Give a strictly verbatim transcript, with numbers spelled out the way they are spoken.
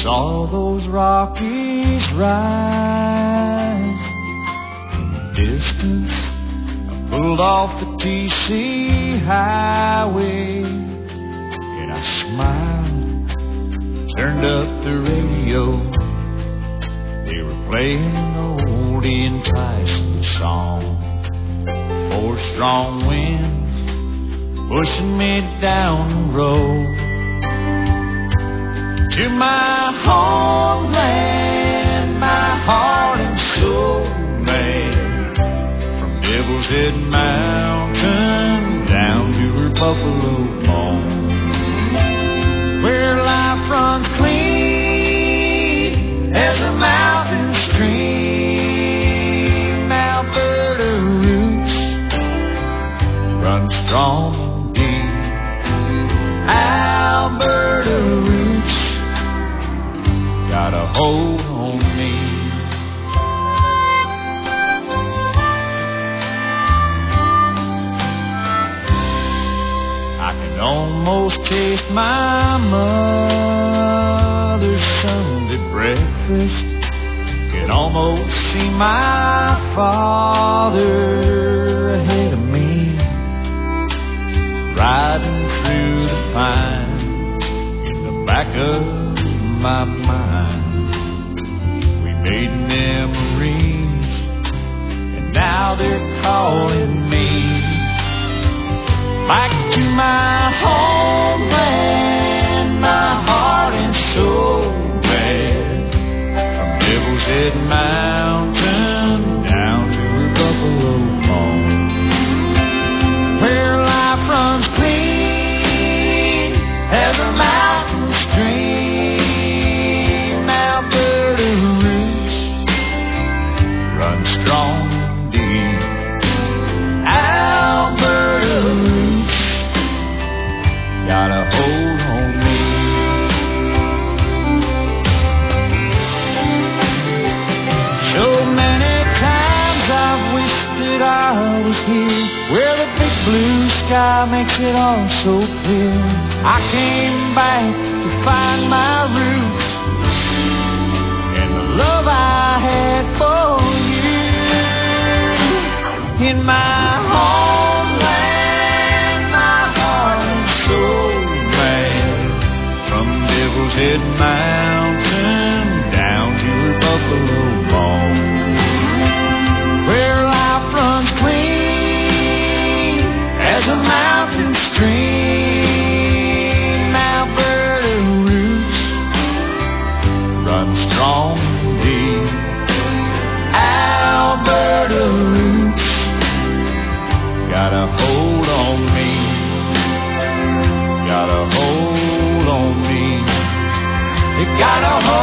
saw those Rockies rise. In the distance, I pulled off the T C highway, and I smiled, turned up the radio. They were playing an old enticing song. Four strong winds pushing me down the road to my homeland, my heart and soul, man. From Devil's Head Mountain down to her buffalo home, where life runs clean as a mountain stream. Alberta roots run strong and deep. Alberta roots got a hold on me. I can almost taste my mother's Sunday breakfast. Can almost see my father ahead of me, riding through the pines in the back of my mind. We made memories, and now they're calling me back to my homeland, my heart and soul, man. From Devil's Head Mountain down to her buffalo home, where life runs clean as a mountain stream. Alberta roots run strong and deep. Alberta roots got a hold on me. So many times I've wished that I was here, where the big blue sky makes it all so clear. I came back to find my roots and the love I had for you in my homeland, my heart and soul, man. From Devil's Head Mountain down to her buffalo home, where life runs clean as a mountain stream. Alberta roots run strong and deep. Alberta roots got a hold on me, got a hold on me. It got a hold